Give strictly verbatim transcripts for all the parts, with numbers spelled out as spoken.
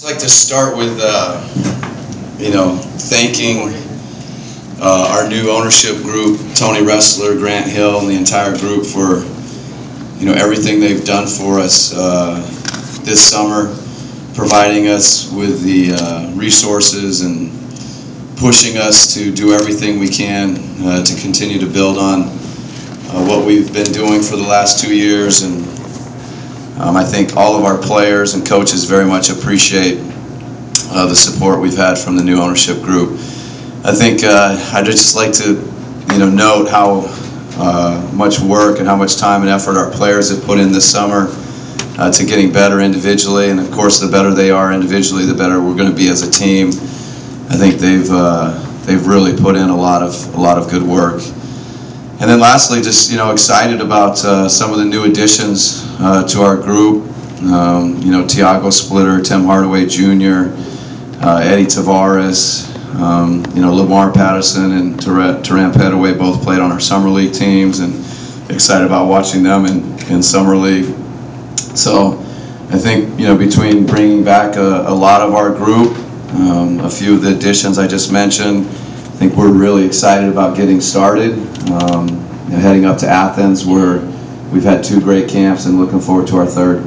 I'd like to start with, uh, you know, thanking uh, our new ownership group, Tony Ressler, Grant Hill, and the entire group for, you know, everything they've done for us uh, this summer, providing us with the uh, resources and pushing us to do everything we can uh, to continue to build on uh, what we've been doing for the last two years. And um, I think all of our players and coaches very much appreciate uh, the support we've had from the new ownership group. I think uh, I'd just like to, you know, note how uh, much work and how much time and effort our players have put in this summer uh, to getting better individually. And of course, the better they are individually, the better we're going to be as a team. I think they've uh, they've really put in a lot of a lot of good work. And then lastly, just, you know, excited about uh, some of the new additions uh, to our group. Um, you know, Tiago Splitter, Tim Hardaway Junior, uh, Eddie Tavares, um, you know, Lamar Patterson and Teran Petaway both played on our summer league teams, and excited about watching them in, in summer league. So I think, you know, between bringing back a, a lot of our group, um, a few of the additions I just mentioned, I think we're really excited about getting started. Um, you know, heading up to Athens, where we've had two great camps, and looking forward to our third.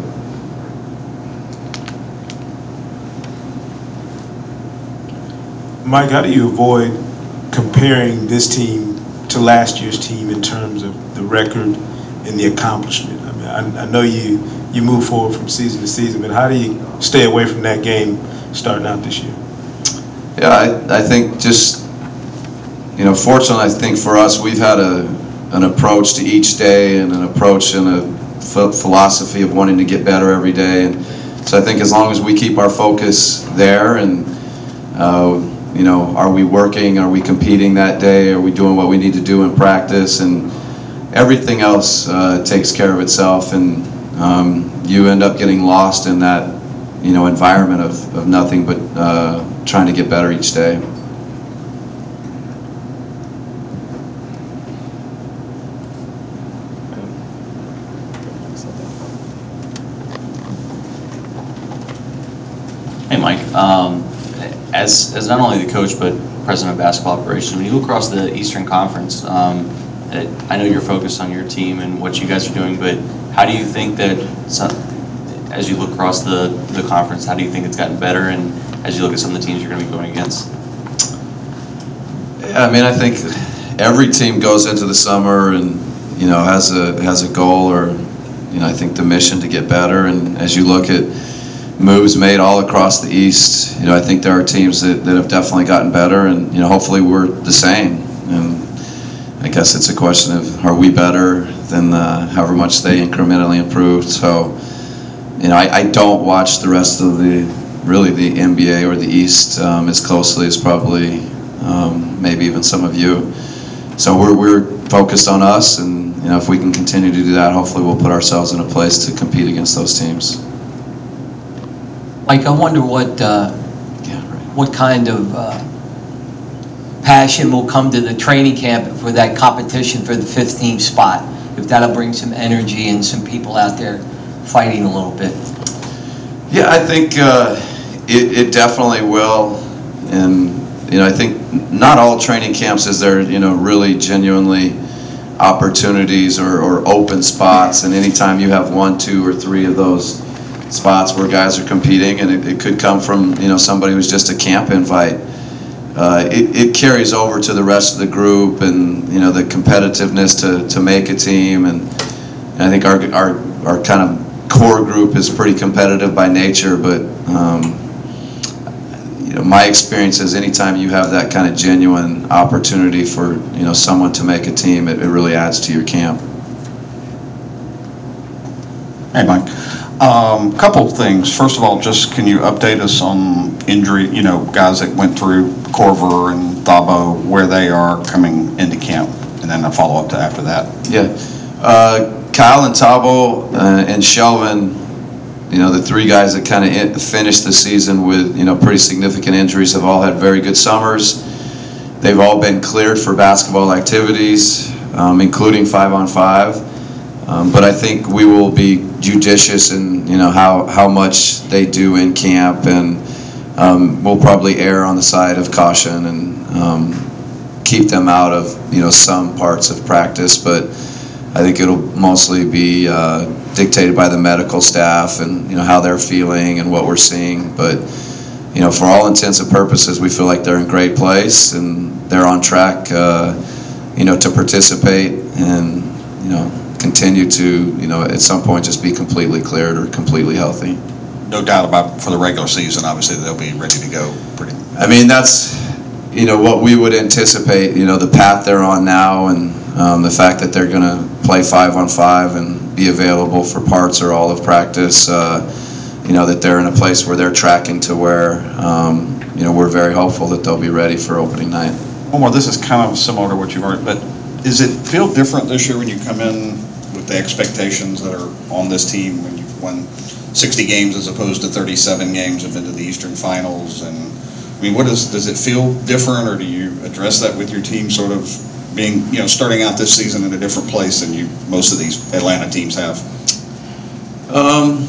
Mike, how do you avoid comparing this team to last year's team in terms of the record and the accomplishment? I mean, I, I know you, you move forward from season to season, but how do you stay away from that game starting out this year? Yeah, I, I think just, you know, fortunately, I think for us, we've had a, an approach to each day and an approach and a ph philosophy of wanting to get better every day. And so I think as long as we keep our focus there and, uh, you know, are we working, are we competing that day, are we doing what we need to do in practice, and everything else uh, takes care of itself, and um, you end up getting lost in that, you know, environment of, of nothing but uh, trying to get better each day. Hey, Mike. Um, as as not only the coach but president of basketball operations, when you look across the Eastern Conference, um, I know you're focused on your team and what you guys are doing, but how do you think that, some, as you look across the the conference, how do you think it's gotten better, and as you look at some of the teams you're going to be going against? Yeah, I mean, I think every team goes into the summer and, you know, has a has a goal, or, you know, I think the mission to get better. And as you look at moves made all across the East, you know, I think there are teams that, that have definitely gotten better, and, you know, hopefully we're the same. And I guess it's a question of, are we better than uh, however much they incrementally improved? So, you know, I, I don't watch the rest of the, really the N B A or the East um, as closely as probably um, maybe even some of you. So we're, we're focused on us, and, you know, if we can continue to do that, hopefully we'll put ourselves in a place to compete against those teams. Mike, I wonder what uh, Yeah, right. what kind of uh, passion will come to the training camp for that competition for the fifteenth spot, if that'll bring some energy and some people out there fighting a little bit. Yeah, I think uh, it, it definitely will. And, you know, I think not all training camps is there, you know, really genuinely opportunities or, or open spots. And anytime you have one, two, or three of those spots where guys are competing, and it, it could come from, you know, somebody who's just a camp invite, uh, it, it carries over to the rest of the group, and, you know, the competitiveness to, to make a team. And, and I think our, our, our kind of core group is pretty competitive by nature, but um, you know, my experience is anytime you have that kind of genuine opportunity for, you know, someone to make a team, it, it really adds to your camp. Hey, Mike. Um, couple of things. First of all, just can you update us on injury, you know, guys that went through Corver and Thabo, where they are coming into camp, and then a follow-up to after that. Yeah. Uh, Kyle and Thabo uh, and Shelvin, you know, the three guys that kind of finished the season with, you know, pretty significant injuries, have all had very good summers. They've all been cleared for basketball activities, um, including five on five. Um, but I think we will be judicious in, you know, how, how much they do in camp, and um, we'll probably err on the side of caution and um, keep them out of, you know, some parts of practice. But I think it'll mostly be uh, dictated by the medical staff and, you know, how they're feeling and what we're seeing. But, you know, for all intents and purposes, we feel like they're in great place and they're on track, uh, you know, to participate and, you know, continue to, you know, at some point just be completely cleared or completely healthy. No doubt about for the regular season, obviously they'll be ready to go pretty. I mean, that's, you know, what we would anticipate, you know, the path they're on now, and um, the fact that they're going to play five on five and be available for parts or all of practice, uh, you know, that they're in a place where they're tracking to where, um, you know, we're very hopeful that they'll be ready for opening night. One more, this is kind of similar to what you've already, but does it feel different this year when you come in with the expectations that are on this team when you've won sixty games as opposed to thirty-seven games, have been to the Eastern Finals? And I mean, what is, does it feel different, or do you address that with your team sort of being, you know, starting out this season in a different place than you, most of these Atlanta teams have? Um,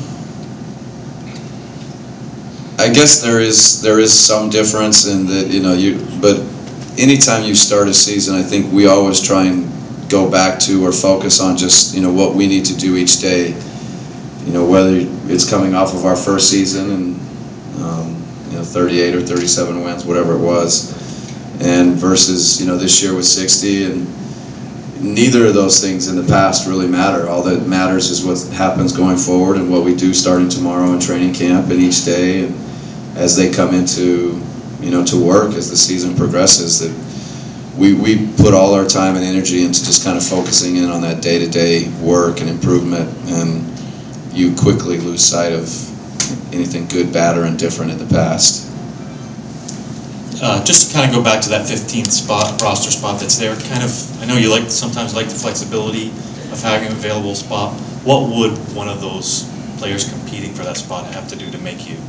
I guess there is there is some difference in that, you know, you, but anytime you start a season, I think we always try and go back to or focus on just, you know, what we need to do each day. You know, whether it's coming off of our first season and, um, you know, thirty-eight or thirty-seven wins, whatever it was, and versus, you know, this year with sixty, and neither of those things in the past really matter. All that matters is what happens going forward and what we do starting tomorrow in training camp and each day, and as they come into, you know, to work as the season progresses, that we, we put all our time and energy into just kind of focusing in on that day-to-day work and improvement, and you quickly lose sight of anything good, bad, or indifferent in the past. Uh, just to kind of go back to that fifteenth spot, roster spot that's there, kind of, I know you like sometimes like the flexibility of having an available spot. What would one of those players competing for that spot have to do to make you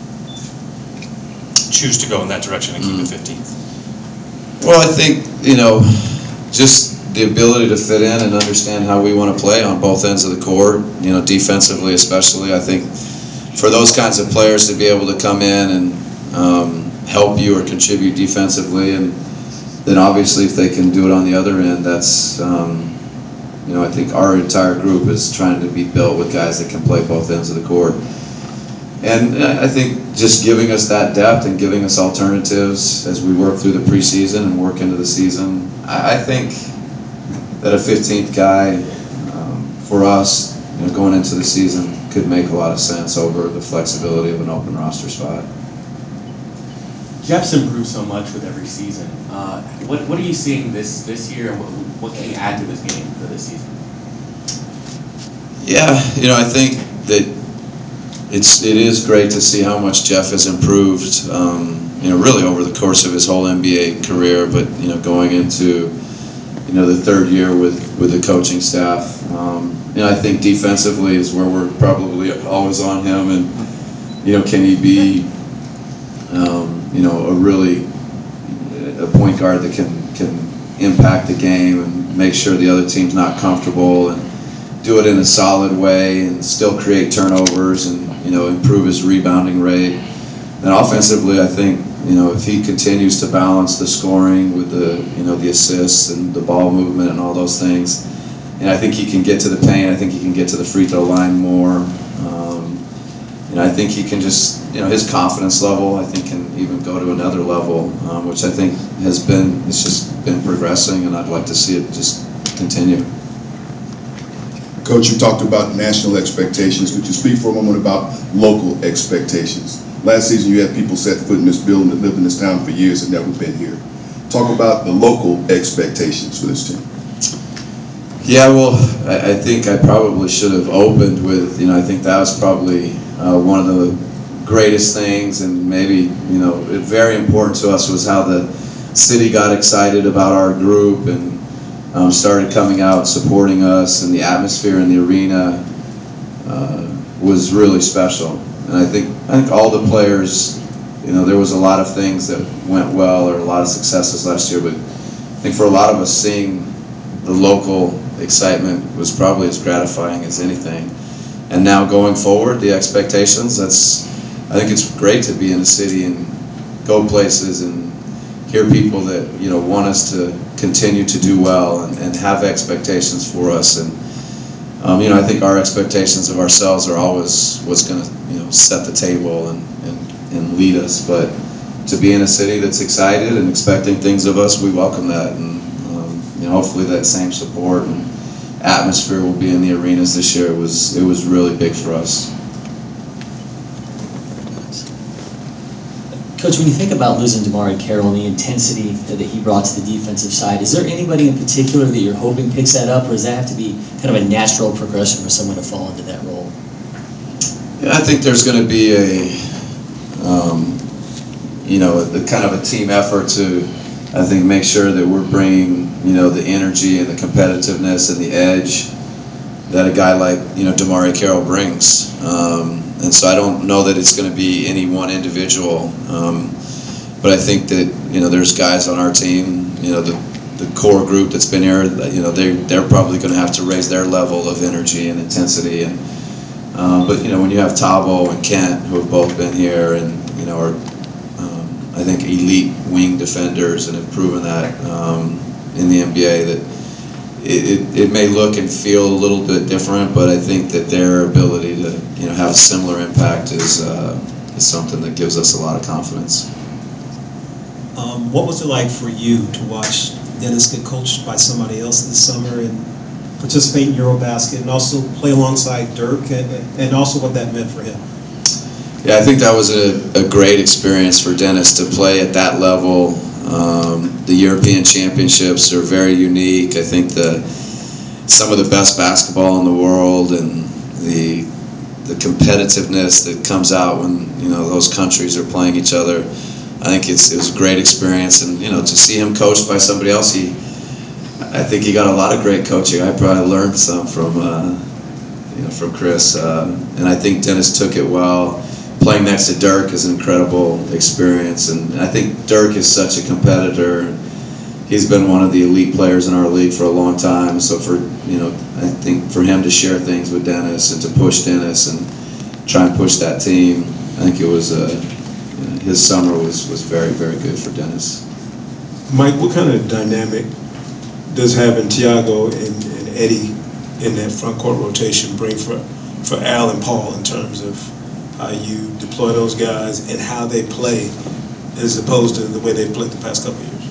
choose to go in that direction and keep Mm. it fifteenth? Well, I think, you know, just the ability to fit in and understand how we want to play on both ends of the court, you know, defensively especially. I think for those kinds of players to be able to come in and um, help you or contribute defensively, and then obviously if they can do it on the other end, that's, um, you know, I think our entire group is trying to be built with guys that can play both ends of the court. And I think just giving us that depth and giving us alternatives as we work through the preseason and work into the season, I, I think that a fifteenth guy um, for us, you know, going into the season could make a lot of sense over the flexibility of an open roster spot. Jeff's improved so much with every season. Uh, what what are you seeing this this year, and what, what can you add to this game for this season? Yeah, you know, I think that it's it is great to see how much Jeff has improved. Um, you know, really over the course of his whole N B A career, but you know, going into you know the third year with with the coaching staff. Um, you know, I think defensively is where we're probably always on him, and you know, can he be um, you know a really a point guard that can can impact the game and make sure the other team's not comfortable, and do it in a solid way and still create turnovers and, you know, improve his rebounding rate. And offensively, I think, you know, if he continues to balance the scoring with the, you know, the assists and the ball movement and all those things, and I think he can get to the paint. I think he can get to the free throw line more. Um, and I think he can just, you know, his confidence level, I think, can even go to another level, um, which I think has been, it's just been progressing, and I'd like to see it just continue. Coach, you talked about national expectations. Would you speak for a moment about local expectations? Last season, you had people set foot in this building that lived in this town for years and never been here. Talk about the local expectations for this team. Yeah, well, I, I think I probably should have opened with, you know, I think that was probably uh, one of the greatest things, and maybe, you know, very important to us was how the city got excited about our group and Um, started coming out, supporting us, and the atmosphere in the arena uh, was really special. And I think I think all the players, you know, there was a lot of things that went well, or a lot of successes last year, but I think for a lot of us, seeing the local excitement was probably as gratifying as anything. And now going forward, the expectations, that's, I think it's great to be in a city and go places and hear people that, you know, want us to continue to do well and, and have expectations for us. And, um, you know, I think our expectations of ourselves are always what's going to, you know, set the table and, and, and lead us. But to be in a city that's excited and expecting things of us, we welcome that. And, um, you know, hopefully that same support and atmosphere will be in the arenas this year. It was, it was really big for us. Coach, when you think about losing DeMarre Carroll and the intensity that he brought to the defensive side, is there anybody in particular that you're hoping picks that up, or does that have to be kind of a natural progression for someone to fall into that role? Yeah, I think there's going to be a, um, you know, a, a kind of a team effort to, I think, make sure that we're bringing, you know, the energy and the competitiveness and the edge that a guy like, you know, DeMarre Carroll brings. Um, and so I don't know that it's going to be any one individual, um, but I think that, you know, there's guys on our team, you know, the, the core group that's been here, you know, they, they're probably going to have to raise their level of energy and intensity. And um, but, you know, when you have Thabo and Kent, who have both been here and, you know, are, um, I think, elite wing defenders and have proven that um, in the N B A, that It, it, it may look and feel a little bit different, but I think that their ability to, you know, have a similar impact is uh, is something that gives us a lot of confidence. Um, what was it like for you to watch Dennis get coached by somebody else this summer and participate in Eurobasket and also play alongside Dirk, and, and also what that meant for him? Yeah, I think that was a, a great experience for Dennis to play at that level. Um, the European Championships are very unique. I think the some of the best basketball in the world and the the competitiveness that comes out when, you know, those countries are playing each other. I think it's it was a great experience, and, you know, to see him coached by somebody else, he I think he got a lot of great coaching. I probably learned some from uh, you know from Chris, uh, and I think Dennis took it well. Playing next to Dirk is an incredible experience, and I think Dirk is such a competitor. He's been one of the elite players in our league for a long time. So for, you know, I think for him to share things with Dennis and to push Dennis and try and push that team, I think it was a, you know, his summer was was very very good for Dennis. Mike, what kind of dynamic does having Tiago and, and Eddie in that front court rotation bring for for Al and Paul in terms of how you deploy those guys and how they play as opposed to the way they've played the past couple of years?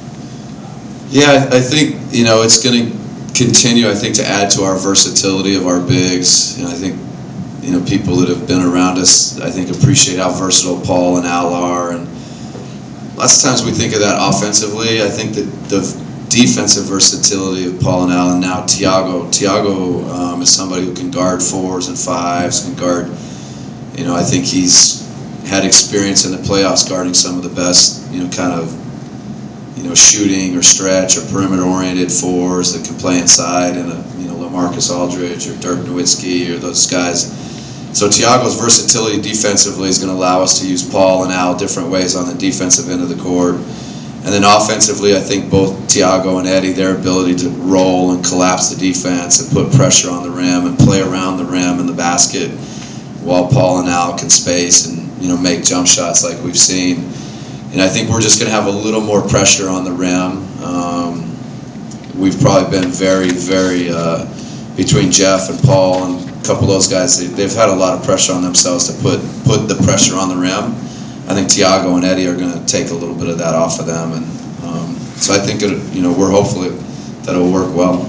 Yeah, I think, you know, it's going to continue, I think, to add to our versatility of our bigs. You know, I think, you know, people that have been around us, I think, appreciate how versatile Paul and Al are. And lots of times we think of that offensively. I think that the defensive versatility of Paul and Al, and now Tiago. Tiago um, is somebody who can guard fours and fives, can guard. You know, I think he's had experience in the playoffs guarding some of the best, you know, kind of, you know, shooting or stretch or perimeter-oriented fours that can play inside, and a, you know, LaMarcus Aldridge or Dirk Nowitzki or those guys. So Tiago's versatility defensively is going to allow us to use Paul and Al different ways on the defensive end of the court. And then offensively, I think both Tiago and Eddie, their ability to roll and collapse the defense and put pressure on the rim and play around the rim and the basket, while Paul and Al can space and, you know, make jump shots like we've seen. And I think we're just going to have a little more pressure on the rim. Um, we've probably been very, very, uh, between Jeff and Paul and a couple of those guys, they, they've had a lot of pressure on themselves to put, put the pressure on the rim. I think Tiago and Eddie are going to take a little bit of that off of them. And um, so I think, it, you know, we're hopeful that it'll work well.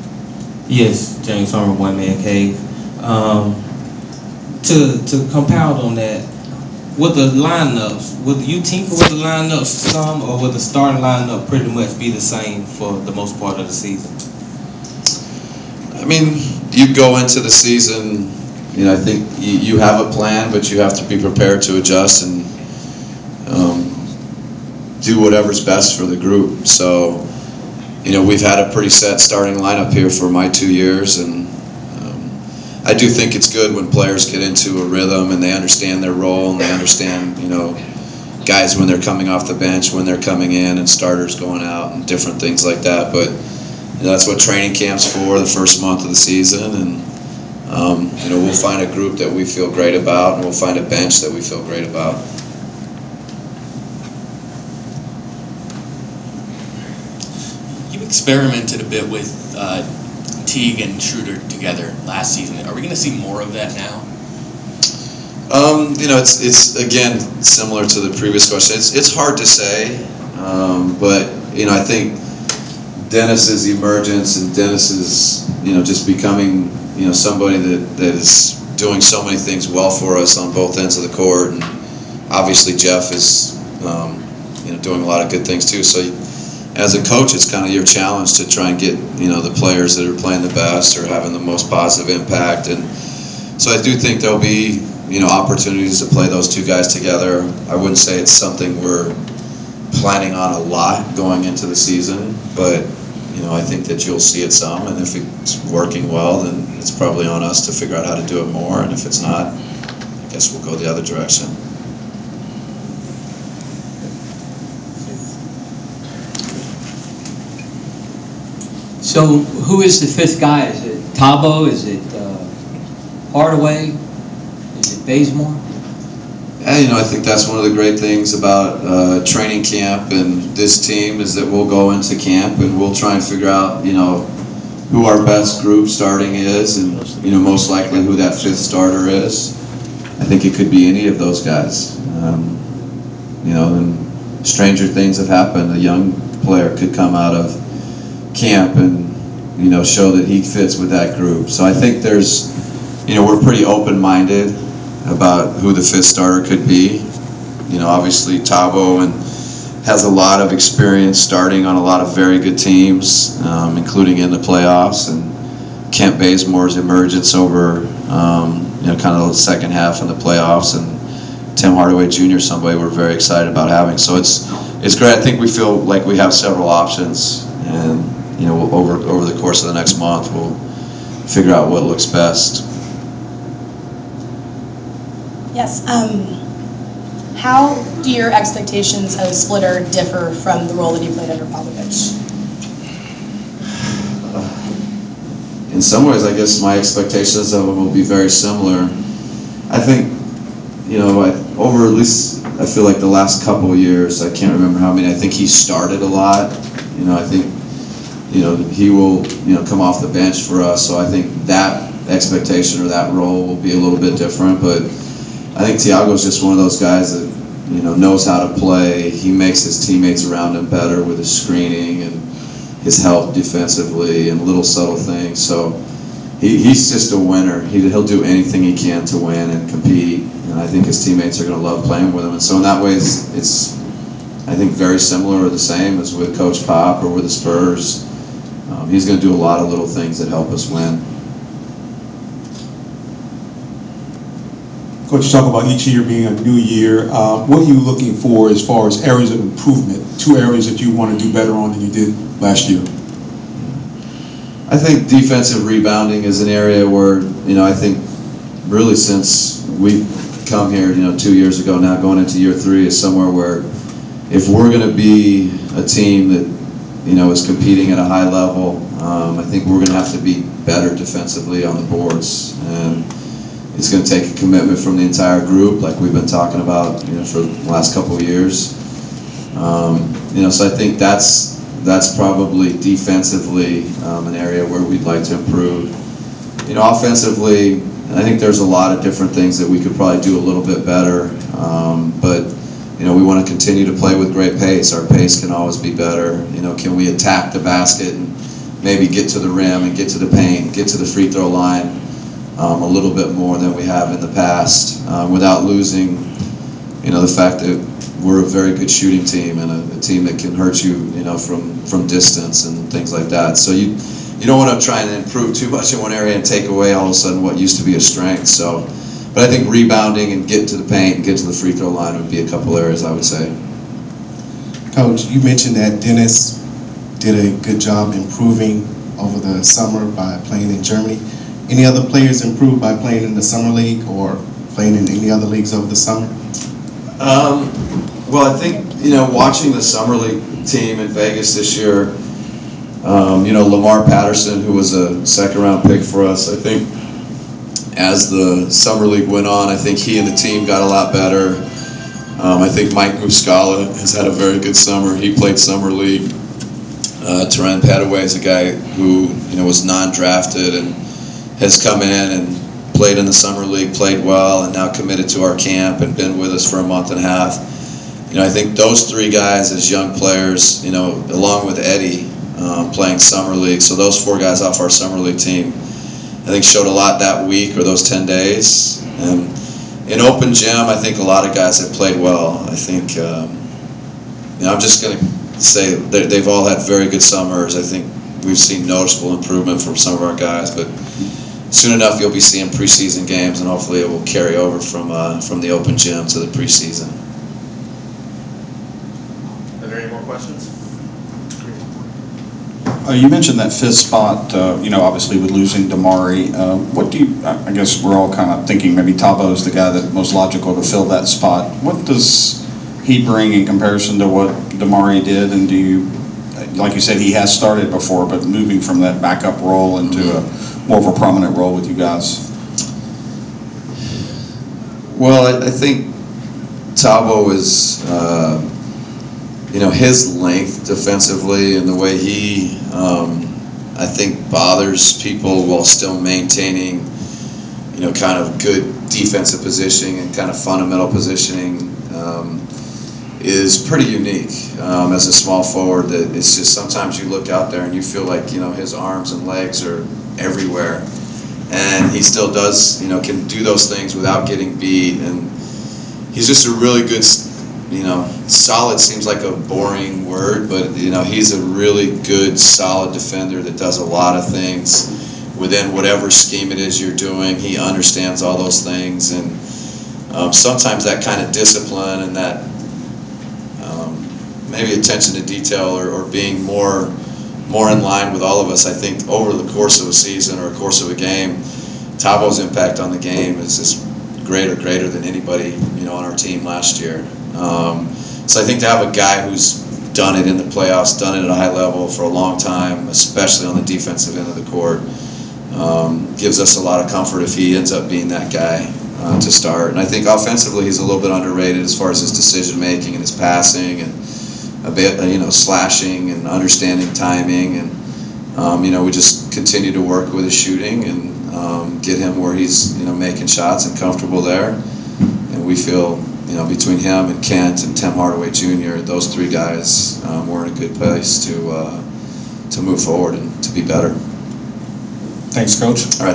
Yes, James Harmon, One Man Cave. Um, To to compound on that, with the lineups, would you tinker with the lineups some, or would the starting lineup pretty much be the same for the most part of the season? I mean, you go into the season, you know, I think you, you have a plan, but you have to be prepared to adjust and um, do whatever's best for the group. So, you know, we've had a pretty set starting lineup here for my two years, and I do think it's good when players get into a rhythm and they understand their role and they understand, you know, guys when they're coming off the bench, when they're coming in, and starters going out and different things like that. But know, that's what training camp's for, the first month of the season, and um, you know, we'll find a group that we feel great about, and we'll find a bench that we feel great about. You experimented a bit with uh, Teague and Schroeder together last season. Are we going to see more of that now? Um, you know, it's it's again similar to the previous question. It's it's hard to say, um, but you know, I think Dennis's emergence and Dennis's you know just becoming you know somebody that, that is doing so many things well for us on both ends of the court, and obviously Jeff is um, you know doing a lot of good things too. So as a coach, it's kind of your challenge to try and get you know the players that are playing the best or having the most positive impact, and so I do think there'll be you know opportunities to play those two guys together. I wouldn't say it's something we're planning on a lot going into the season, but you know I think that you'll see it some, and if it's working well, then it's probably on us to figure out how to do it more, and if it's not, I guess we'll go the other direction. So who is the fifth guy? Is it Thabo? Is it uh, Hardaway? Is it Bazemore? Yeah, you know, I think that's one of the great things about uh, training camp and this team is that we'll go into camp and we'll try and figure out, you know, who our best group starting is and, you know, most likely who that fifth starter is. I think it could be any of those guys. Um, you know, and stranger things have happened. A young player could come out of camp and, you know, show that he fits with that group. So I think there's, you know, we're pretty open-minded about who the fifth starter could be. You know, obviously Thabo and has a lot of experience starting on a lot of very good teams, um, including in the playoffs. And Kent Bazemore's emergence over, um, you know, kind of the second half in the playoffs, and Tim Hardaway Junior is somebody we're very excited about having. So it's it's great. I think we feel like we have several options, and you know, we'll, over over the course of the next month, we'll figure out what looks best. Yes. Um, how do your expectations of Splitter differ from the role that he played under Popovich? In some ways, I guess my expectations of him will be very similar. I think, you know, I, over at least, I feel like the last couple of years, I can't remember how many, I think he started a lot. You know, I think, you know, he will, you know, come off the bench for us, so I think that expectation or that role will be a little bit different, but I think Tiago's just one of those guys that, you know, knows how to play. He makes his teammates around him better with his screening and his help defensively and little subtle things. So he, he's just a winner. He, he'll do anything he can to win and compete. And I think his teammates are going to love playing with him. And so in that way, it's, it's I think, very similar or the same as with Coach Pop or with the Spurs. Um, he's going to do a lot of little things that help us win. Coach, you talk about each year being a new year. Uh, what are you looking for as far as areas of improvement, two areas that you want to do better on than you did last year? I think defensive rebounding is an area where, you know, I think really since we've come here, you know, two years ago now, going into year three, is somewhere where if we're going to be a team that, you know, is competing at a high level, um, I think we're going to have to be better defensively on the boards. And it's going to take a commitment from the entire group, like we've been talking about, you know, for the last couple of years. Um, you know, so I think that's that's probably defensively um, an area where we'd like to improve. You know, offensively, I think there's a lot of different things that we could probably do a little bit better. Um, but you know, we want to continue to play with great pace. Our pace can always be better. You know, can we attack the basket and maybe get to the rim and get to the paint, get to the free throw line Um, a little bit more than we have in the past, uh, without losing, you know, the fact that we're a very good shooting team and a, a team that can hurt you, you know, from from distance and things like that. So you you don't want to try and improve too much in one area and take away all of a sudden what used to be a strength. So, but I think rebounding and getting to the paint and get to the free throw line would be a couple areas I would say. Coach, you mentioned that Dennis did a good job improving over the summer by playing in Germany. Any other players improved by playing in the summer league or playing in any other leagues over the summer? Um, well, I think, you know, watching the summer league team in Vegas this year, Um, you know, Lamar Patterson, who was a second round pick for us, I think as the summer league went on, I think he and the team got a lot better. Um, I think Mike Muscala has had a very good summer. He played summer league. Uh, Terran Padaway is a guy who, you know, was non-drafted and has come in and played in the summer league, played well, and now committed to our camp and been with us for a month and a half. You know, I think those three guys as young players, you know, along with Eddie um, playing summer league, so those four guys off our summer league team, I think showed a lot that week or those ten days. And in open gym, I think a lot of guys have played well. I think, um, you know, I'm just going to say they've all had very good summers. I think we've seen noticeable improvement from some of our guys, but soon enough you'll be seeing preseason games, and hopefully it will carry over from uh, from the open gym to the preseason. Are there any more questions? Uh, you mentioned that fifth spot, uh, you know, obviously with losing Damari. Uh, what do you, I guess we're all kind of thinking maybe Tabo's the guy that most logical to fill that spot. What does he bring in comparison to what Damari did? And do you, like you said, he has started before, but moving from that backup role into a more of a prominent role with you guys? Well, I, I think Tabo is, uh, you know, his length defensively and the way he, um, I think, bothers people while still maintaining, you know, kind of good defensive positioning and kind of fundamental positioning um, is pretty unique um, as a small forward. That it's just sometimes you look out there and you feel like, you know, his arms and legs are everywhere, and he still does, you know, can do those things without getting beat, and he's just a really good, you know, solid seems like a boring word, but, you know, he's a really good, solid defender that does a lot of things within whatever scheme it is you're doing. He understands all those things, and um, sometimes that kind of discipline and that um, maybe attention to detail or, or being more more in line with all of us, I think over the course of a season or a course of a game, Tabo's impact on the game is just greater, greater than anybody, you know, on our team last year. Um, so I think to have a guy who's done it in the playoffs, done it at a high level for a long time, especially on the defensive end of the court, um, gives us a lot of comfort if he ends up being that guy uh, to start. And I think offensively he's a little bit underrated as far as his decision making and his passing and a bit, you know, slashing and understanding timing, and um, you know, we just continue to work with his shooting and um, get him where he's, you know, making shots and comfortable there. And we feel, you know, between him and Kent and Tim Hardaway Junior, those three guys, um, we're in a good place to uh, to move forward and to be better. Thanks, Coach. All right.